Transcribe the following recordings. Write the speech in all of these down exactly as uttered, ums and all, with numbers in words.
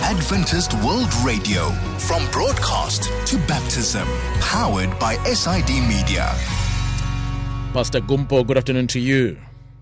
Adventist World Radio, from broadcast to baptism, powered by S I D Media. Pastor Gumpo, good afternoon to you.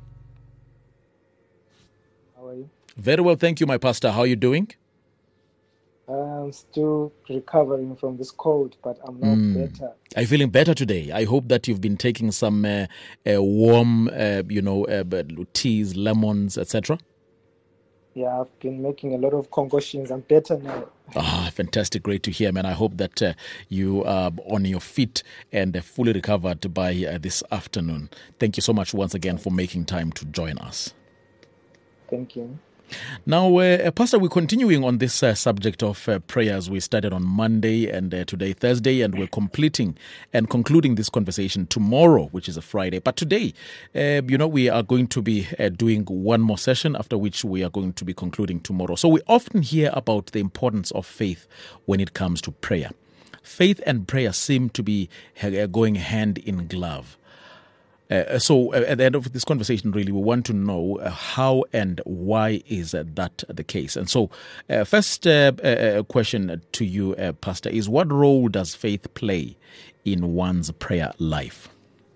How are you? Very well, thank you, my pastor. How are you doing? I'm still recovering from this cold, but I'm now mm. better. Are you feeling better today? I hope that you've been taking some uh, uh, warm, uh, you know, uh, teas, lemons, et cetera. Yeah, I've been making a lot of concoctions. I'm better now. Ah, fantastic. Great to hear, man. I hope that uh, you are on your feet and uh, fully recovered by uh, this afternoon. Thank you so much once again for making time to join us. Thank you. Now, uh, Pastor, we're continuing on this uh, subject of uh, prayers. We started on Monday and uh, today, Thursday, and we're completing and concluding this conversation tomorrow, which is a Friday. But today, uh, you know, we are going to be uh, doing one more session, after which we are going to be concluding tomorrow. So we often hear about the importance of faith when it comes to prayer. Faith and prayer seem to be uh, going hand in glove. Uh, so uh, at the end of this conversation, really, we want to know uh, how and why is uh, that the case. And so uh, first uh, uh, question to you, uh, Pastor, is what role does faith play in one's prayer life?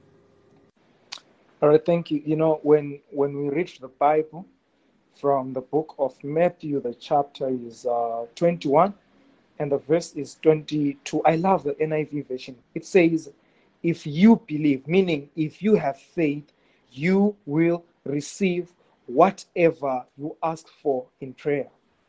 All right, thank you. You know, when, when we read the Bible from the book of Matthew, the chapter is uh, twenty-one and the verse is twenty-two. I love the N I V version. It says, if you believe, meaning if you have faith, you will receive whatever you ask for in prayer.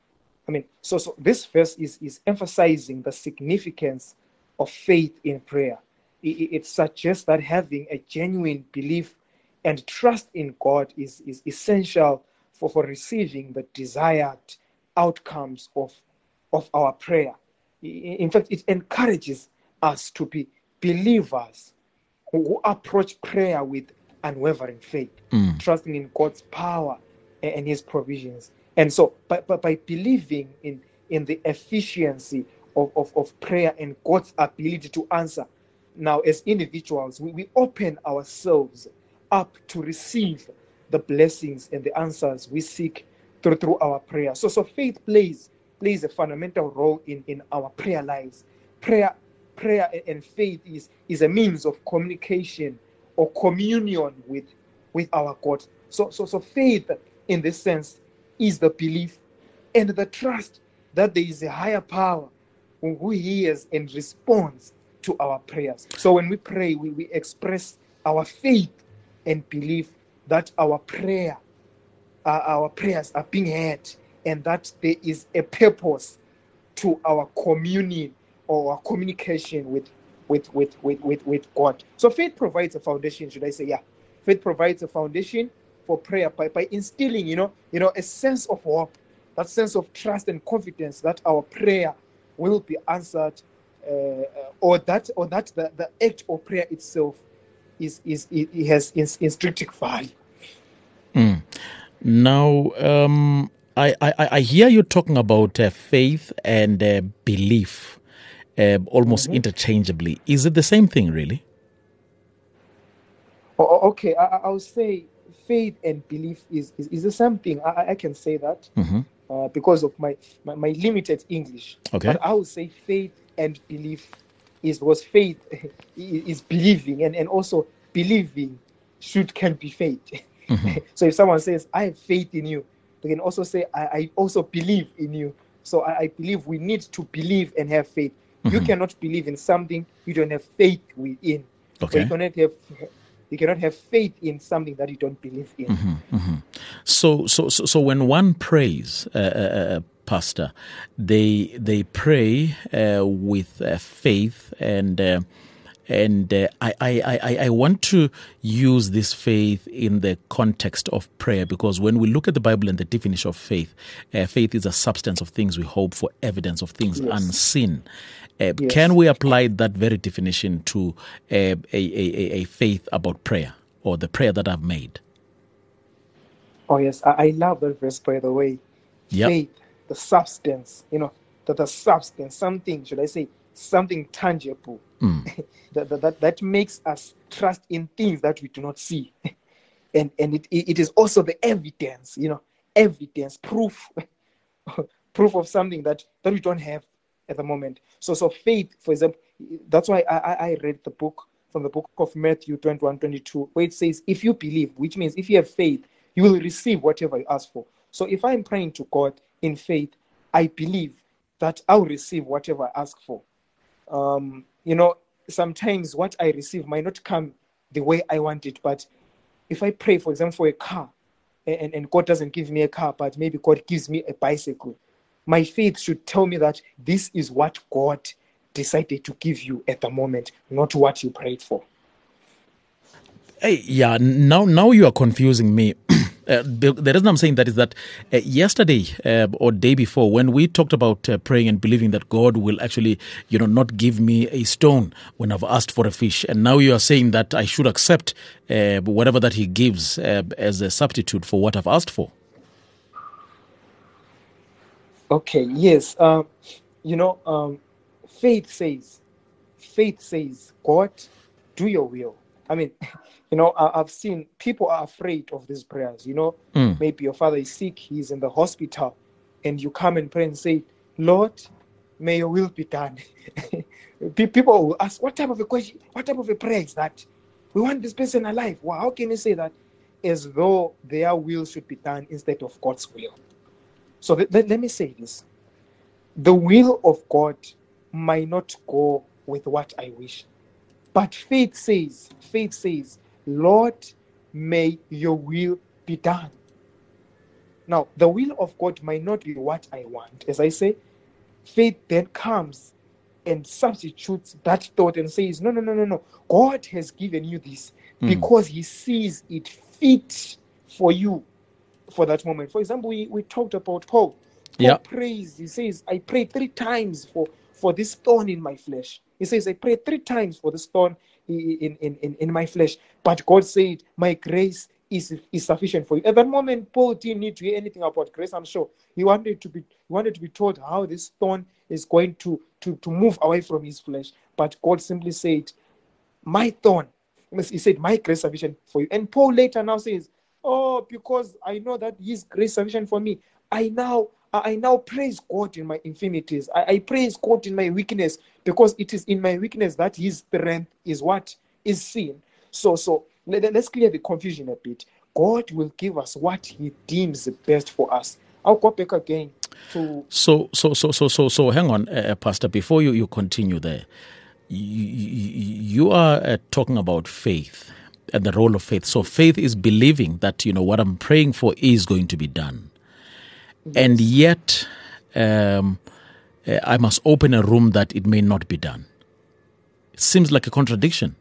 I mean, so, so this verse is, is emphasizing the significance of faith in prayer. It, it suggests that having a genuine belief and trust in God is, is essential for, for receiving the desired outcomes of, of our prayer. In fact, it encourages us to be believers who approach prayer with unwavering faith, mm. trusting in God's power and his provisions. And so by, by, by believing in, in the efficiency of, of, of prayer and God's ability to answer, now as individuals, we, we open ourselves up to receive the blessings and the answers we seek through, through our prayer. So, so faith plays, plays a fundamental role in, in our prayer lives. Prayer Prayer and faith is, is a means of communication or communion with, with our God. So, so, so faith, in this sense, is the belief and the trust that there is a higher power who hears and responds to our prayers. So when we pray, we, we express our faith and belief that our prayer, uh, our prayers are being heard, and that there is a purpose to our communion or communication with, with, with, with, with, with God. So faith provides a foundation, should I say? Yeah. Faith provides a foundation for prayer by, by instilling, you know, you know, a sense of hope, that sense of trust and confidence that our prayer will be answered, uh, or that or that the, the act of prayer itself is is it, it has intrinsic value. Mm. Now, um, I, I I hear you talking about uh, faith and uh, belief. Uh, almost mm-hmm. interchangeably. Is it the same thing, really? Oh, okay, I, I'll say faith and belief is, is, is the same thing. I, I can say that mm-hmm. uh, because of my, my, my limited English. Okay. But I would say faith and belief is because faith is believing, and, and also believing should can be faith. Mm-hmm. So if someone says, I have faith in you, they can also say, I, I also believe in you. So I, I believe we need to believe and have faith. Mm-hmm. You cannot believe in something you don't have faith within. Okay. You cannot have you cannot have faith in something that you don't believe in. Mm-hmm. Mm-hmm. So, so, so, so when one prays, uh, uh, Pastor, they they pray uh, with uh, faith, and uh, and uh, I, I, I, I want to use this faith in the context of prayer, because when we look at the Bible and the definition of faith, uh, faith is a substance of things we hope for, evidence of things yes. unseen. Uh, yes. Can we apply that very definition to uh, a, a, a faith about prayer, or the prayer that I've made? Oh, yes. I, I love that verse, by the way. Yep. Faith, the substance, you know, that the substance, something, should I say, something tangible, mm. that, that that makes us trust in things that we do not see. and and it, it is also the evidence, you know, evidence, proof proof of something that, that we don't have at the moment. So, so faith, for example, that's why I, I, I read the book from the book of Matthew twenty-one, twenty-two, where it says, if you believe, which means if you have faith, you will receive whatever you ask for. So if I'm praying to God in faith, I believe that I'll receive whatever I ask for. Um, you know, sometimes what I receive might not come the way I want it, but if I pray, for example, for a car, and, and God doesn't give me a car, but maybe God gives me a bicycle, my faith should tell me that this is what God decided to give you at the moment, not what you prayed for. Hey, yeah, now now you are confusing me. Uh, the, the reason I'm saying that is that uh, yesterday uh, or day before, when we talked about uh, praying and believing that God will actually, you know, not give me a stone when I've asked for a fish, and now you are saying that I should accept uh, whatever that He gives uh, as a substitute for what I've asked for. Okay, yes. Um, you know, um, faith says, faith says, God, do your will. I mean, you know, I, I've seen people are afraid of these prayers. You know, Mm. maybe your father is sick, he's in the hospital, and you come and pray and say, Lord, may your will be done. Pe- People will ask, what type of a question, what type of a prayer is that? We want this person alive. Wow, how can you say that? As though their will should be done instead of God's will. So th- th- let me say this. The will of God might not go with what I wish. But faith says, faith says, Lord, may your will be done. Now, the will of God might not be what I want. As I say, faith then comes and substitutes that thought and says, no, no, no, no, no. God has given you this Mm. because He sees it fit for you for that moment. For example, we, we talked about Paul. Paul Yeah. prays. He says, I prayed three times for, for this thorn in my flesh. He says, I prayed three times for this thorn in, in, in, in my flesh. But God said, my grace is, is sufficient for you. At that moment, Paul didn't need to hear anything about grace, I'm sure. He wanted to be he wanted to be told how this thorn is going to, to, to move away from his flesh. But God simply said, my thorn, he said, my grace is sufficient for you. And Paul later now says, oh, because I know that His grace is sufficient for me, I now I now praise God in my infirmities. I, I praise God in my weakness, because it is in my weakness that His strength is what is seen. So, so let, let's clear the confusion a bit. God will give us what He deems best for us. I'll go back again to So, so, so, so, so, so, hang on, uh, Pastor. Before you, you continue there, you, you, you are uh, talking about faith and the role of faith. So, faith is believing that, you know, what I'm praying for is going to be done, and yet um, uh, I must open a room that it may not be done. It seems like a contradiction.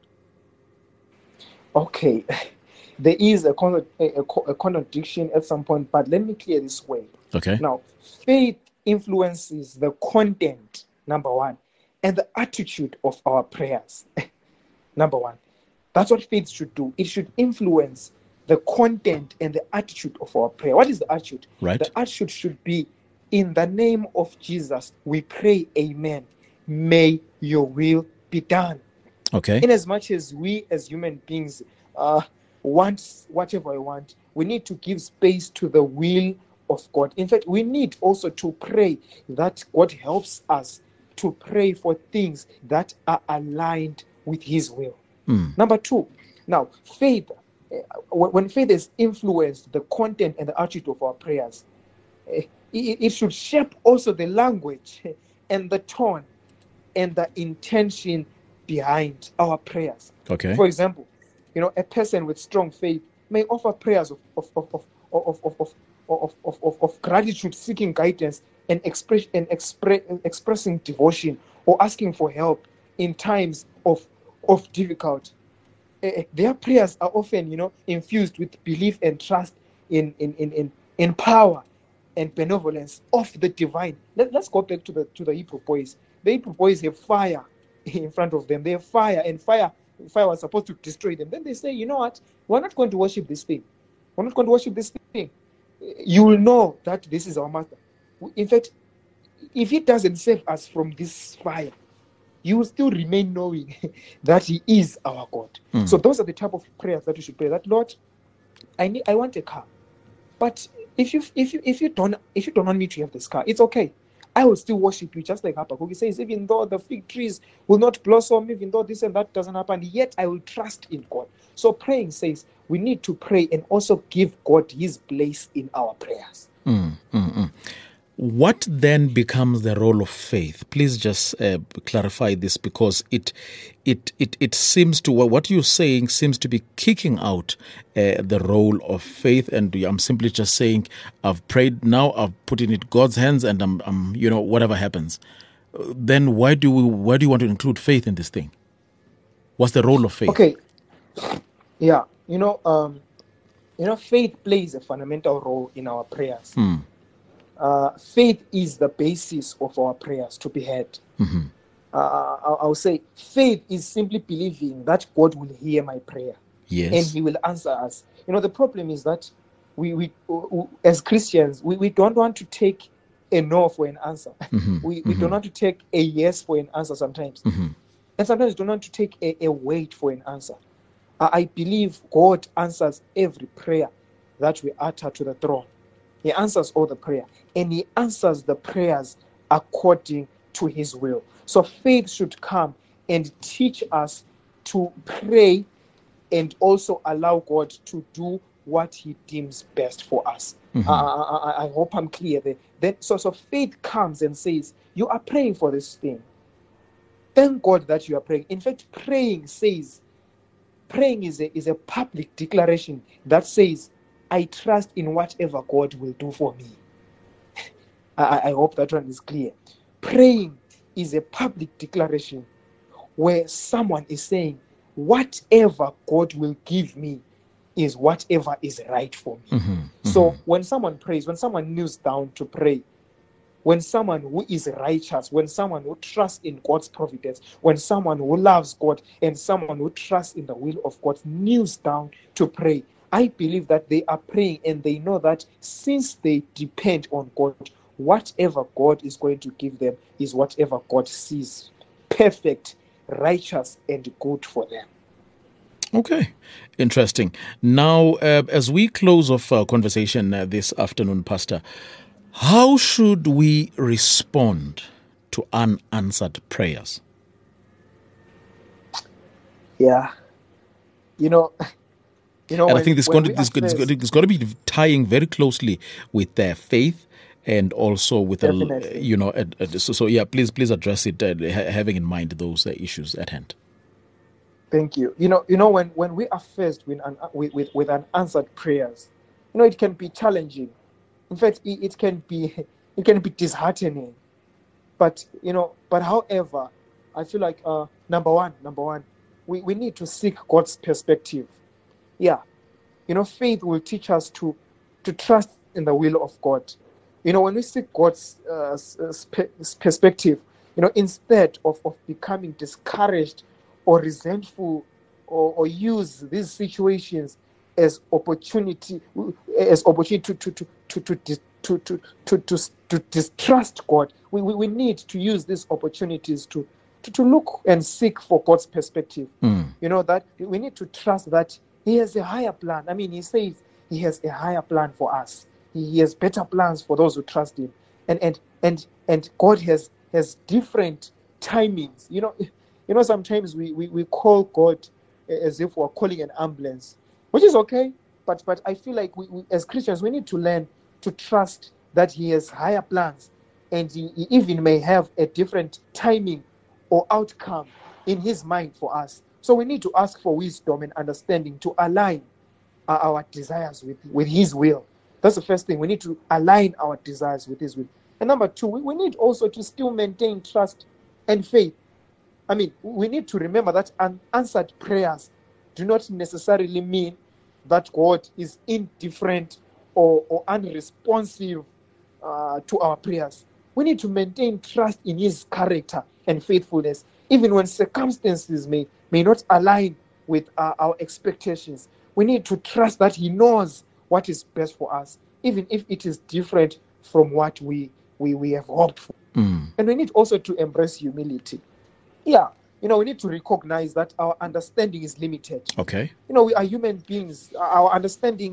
okay. There is a, con- a, a, a contradiction at some point, but let me clear this way. Okay. Now, faith influences the content, number one, and the attitude of our prayers. Number one. That's what faith should do. It should influence the content and the attitude of our prayer. What is the attitude? Right. The attitude should be, in the name of Jesus, we pray, amen. May your will be done. Okay. In as much as we as human beings uh, want whatever we want, we need to give space to the will of God. In fact, we need also to pray that God helps us to pray for things that are aligned with His will. Mm. Number two, now, faith, uh, when faith has influenced the content and the attitude of our prayers, uh, it, it should shape also the language and the tone and the intention behind our prayers. Okay. For example, you know, a person with strong faith may offer prayers of of of of of of of, of, of, of, of gratitude, seeking guidance, and express and express expressing devotion, or asking for help in times of of difficulty. Uh, their prayers are often, you know, infused with belief and trust in in in in, in power and benevolence of the divine. Let, let's go back to the to the Hebrew boys. The Hebrew boys have fire in front of them. They have fire, and fire fire was supposed to destroy them. Then they say, you know what? We're not going to worship this thing. We're not going to worship this thing. You will know that this is our master. In fact, if it doesn't save us from this fire, you will still remain knowing that He is our God. So those are the type of prayers that we should pray. That, Lord, I need, I want a car, but if you if you if you don't if you don't want me to have this car, it's okay. I will still worship you, just like Habakkuk. He says, even though the fig trees will not blossom, even though this and that doesn't happen, yet I will trust in God. So praying says we need to pray and also give God his place in our prayers. Mm, mm, mm. What then becomes the role of faith? Please just uh, clarify this, because it, it, it, it seems to, what you're saying seems to be kicking out uh, the role of faith. And I'm simply just saying, I've prayed now, I've put it in God's hands, and I'm, I'm, you know, whatever happens. Then why do we, why do you want to include faith in this thing? What's the role of faith? Okay. Yeah. You know, um, you know, faith plays a fundamental role in our prayers. Hmm. Uh, faith is the basis of our prayers to be heard. Mm-hmm. Uh, I'll, I'll say faith is simply believing that God will hear my prayer. Yes. And he will answer us. You know, the problem is that we, we, we as Christians, we, we don't want to take a no for an answer. Mm-hmm. We, we mm-hmm. don't want to take a yes for an answer sometimes. Mm-hmm. And sometimes we don't want to take a, a wait for an answer. Uh, I believe God answers every prayer that we utter to the throne. He answers all the prayer, and he answers the prayers according to his will. So faith should come and teach us to pray and also allow God to do what he deems best for us. Mm-hmm. Uh, I, I, I hope I'm clear there. Then, so, so faith comes and says, you are praying for this thing. Thank God that you are praying. In fact, praying says, praying is a, is a public declaration that says, I trust in whatever God will do for me. I, I hope that one is clear. Praying is a public declaration where someone is saying, whatever God will give me is whatever is right for me. Mm-hmm, mm-hmm. So when someone prays, when someone kneels down to pray, when someone who is righteous, when someone who trusts in God's providence, when someone who loves God and someone who trusts in the will of God kneels down to pray, I believe that they are praying and they know that since they depend on God, whatever God is going to give them is whatever God sees perfect, righteous, and good for them. Okay, interesting. Now, uh, as we close off our conversation uh, this afternoon, Pastor, how should we respond to unanswered prayers? Yeah, you know... You know, and when, I think this when going to, this, this, it's got to be tying very closely with their faith and also with, a, you know, a, a, so, so yeah, please, please address it, uh, having in mind those uh, issues at hand. Thank you. You know, you know, when, when we are faced with, an, with, with, with unanswered prayers, you know, it can be challenging. In fact, it, it can be, it can be disheartening. But, you know, but however, I feel like, uh, number one, number one, we, we need to seek God's perspective. Yeah, you know, faith will teach us to to trust in the will of God. You know, when we seek God's uh, spe- perspective, you know, instead of, of becoming discouraged or resentful or, or use these situations as opportunity as opportunity to to to to to to to, to, to, to distrust God, we, we we need to use these opportunities to to, to look and seek for God's perspective. Mm. You know, that we need to trust that he has a higher plan. I mean, he says he has a higher plan for us. He has better plans for those who trust him. And and and and God has has different timings. You know, you know, sometimes we, we, we call God as if we're calling an ambulance, which is okay. But but I feel like we, we as Christians, we need to learn to trust that he has higher plans, and he, he even may have a different timing or outcome in his mind for us. So we need to ask for wisdom and understanding to align uh, our desires with, with his will. That's the first thing. We need to align our desires with his will. And number two, we, we need also to still maintain trust and faith. I mean, we need to remember that unanswered prayers do not necessarily mean that God is indifferent or, or unresponsive uh, to our prayers. We need to maintain trust in his character and faithfulness, even when circumstances may, may not align with uh, our expectations. We need to trust that he knows what is best for us, even if it is different from what we, we, we have hoped for. Mm. And we need also to embrace humility. Yeah, you know, we need to recognize that our understanding is limited. Okay. You know, we are human beings. Our understanding is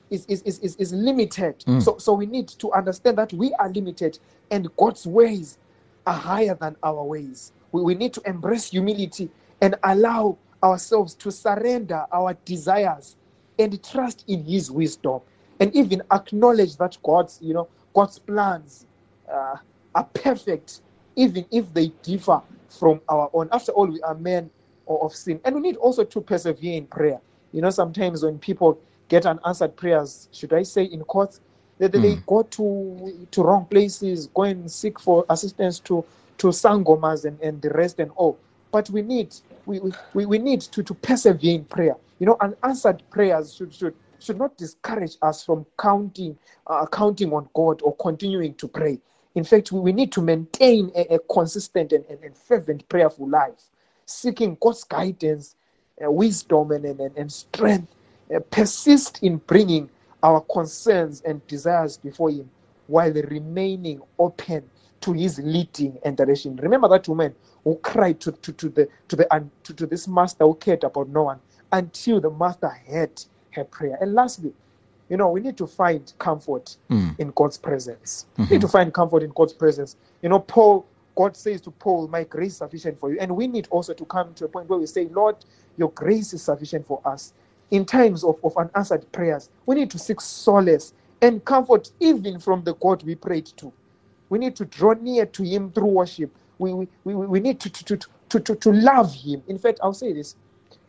is is is, is, is limited. Mm. So so we need to understand that we are limited and God's ways are higher than our ways. We, we need to embrace humility and allow ourselves to surrender our desires and trust in his wisdom, and even acknowledge that God's, you know, God's plans uh, are perfect, even if they differ from our own. After all, we are men of sin, and we need also to persevere in prayer. You know, sometimes when people get unanswered prayers, should I say, in courts, they, they, mm. they go to to wrong places, go and seek for assistance to to sangomas and, and the rest and all. But we need we we, we need to, to persevere in prayer. You know, unanswered prayers should should should not discourage us from counting uh, counting on God or continuing to pray. In fact, we, we need to maintain a, a consistent and, and, and fervent prayerful life, seeking God's guidance, uh, wisdom, and, and, and strength. Uh, persist in bringing our concerns and desires before him while remaining open to his leading and direction. Remember that woman who cried to, to, to the to the um, to, to this master who cared about no one until the master heard her prayer. And lastly, you know, we need to find comfort mm. in God's presence. Mm-hmm. We need to find comfort in God's presence. You know, Paul, God says to Paul, my grace is sufficient for you. And we need also to come to a point where we say, Lord, your grace is sufficient for us. In times of, of unanswered prayers, we need to seek solace and comfort even from the God we prayed to. We need to draw near to him through worship. We we, we, we need to, to, to, to, to love him. In fact, I'll say this.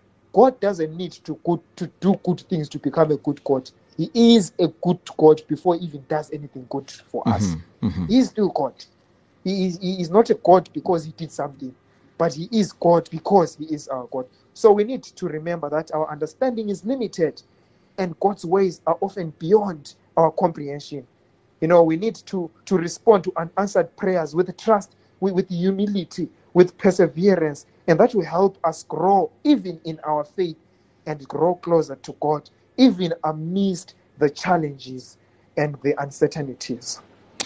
God doesn't need to, good, to do good things to become a good God. He is a good God before he even does anything good for mm-hmm, us. Mm-hmm. He is still God. He is, he is not a God because he did something, but he is God because he is our God. So we need to remember that our understanding is limited and God's ways are often beyond our comprehension. You know, we need to, to respond to unanswered prayers with trust, with, with humility, with perseverance, and that will help us grow even in our faith and grow closer to God, even amidst the challenges and the uncertainties.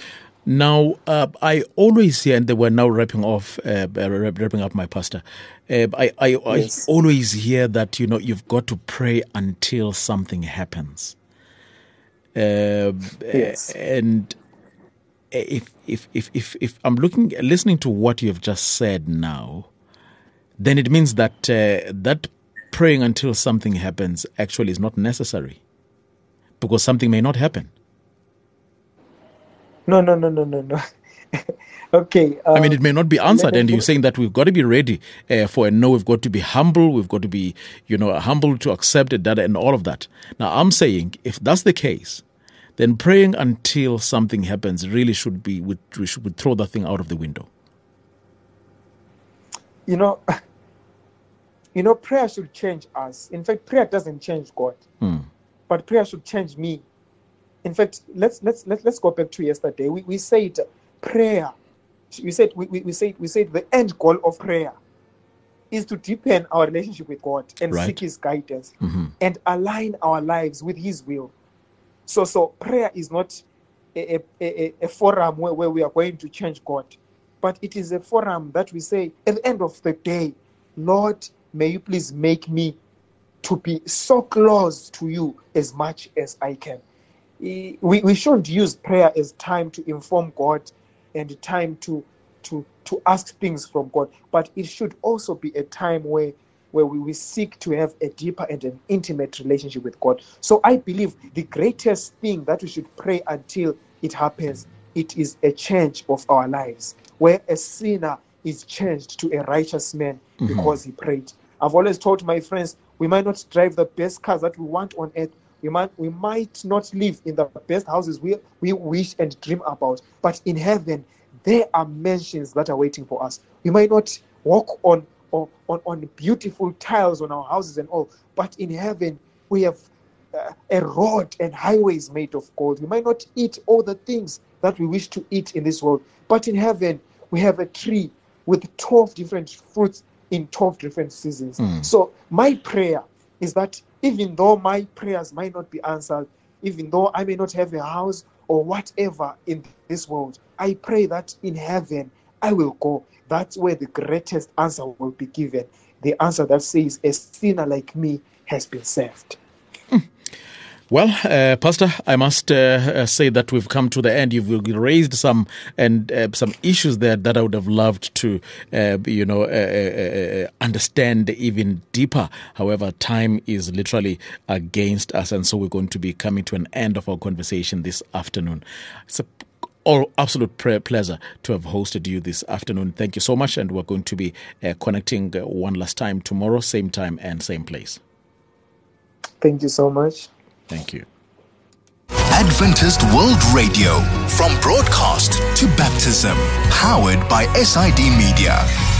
Now, uh, I always hear, and they were now wrapping off, uh, wrapping up my pastor. Uh, I, I, yes. I always hear that, you know, you've got to pray until something happens. Uh, yes. And if, if, if, if, if I'm looking, listening to what you've just said now, then it means that uh, that praying until something happens actually is not necessary, because something may not happen. No, no, no, no, no, no. Okay. Um, I mean, it may not be answered, and you're saying that we've got to be ready uh, for a no. We've got to be humble. We've got to be, you know, humble to accept it, that, and all of that. Now, I'm saying if that's the case, then praying until something happens really should be, we should throw that thing out of the window. You know, you know, prayer should change us. In fact, prayer doesn't change God, hmm. but prayer should change me. In fact, let's let's let's let's go back to yesterday. We we said prayer. We said we, we, we said we said the end goal of prayer is to deepen our relationship with God and right. seek his guidance mm-hmm. and align our lives with his will. So so prayer is not a, a, a, a forum where, where we are going to change God, but it is a forum that we say at the end of the day, Lord, may you please make me to be so close to you as much as I can. We, we shouldn't use prayer as time to inform God and time to, to, to ask things from God, but it should also be a time where, where we, we seek to have a deeper and an intimate relationship with God. So I believe the greatest thing that we should pray until it happens, it is a change of our lives, where a sinner is changed to a righteous man mm-hmm. because he prayed. I've always told my friends, we might not drive the best cars that we want on earth, We might we might not live in the best houses we, we wish and dream about, but in heaven, there are mansions that are waiting for us. We might not walk on, on, on beautiful tiles on our houses and all, but in heaven, we have uh, a road and highways made of gold. We might not eat all the things that we wish to eat in this world, but in heaven, we have a tree with twelve different fruits in twelve different seasons. Mm. So my prayer is that even though my prayers might not be answered, even though I may not have a house or whatever in this world, I pray that in heaven I will go. That's where the greatest answer will be given. The answer that says, a sinner like me has been saved. Well, uh, Pastor, I must uh, uh, say that we've come to the end. You've raised some and uh, some issues there that I would have loved to, uh, you know, uh, uh, uh, understand even deeper. However, time is literally against us, and so we're going to be coming to an end of our conversation this afternoon. It's a All absolute pleasure to have hosted you this afternoon. Thank you so much, and we're going to be uh, connecting uh, one last time tomorrow, same time and same place. Thank you so much. Thank you. Adventist World Radio, from broadcast to baptism, powered by S I D Media.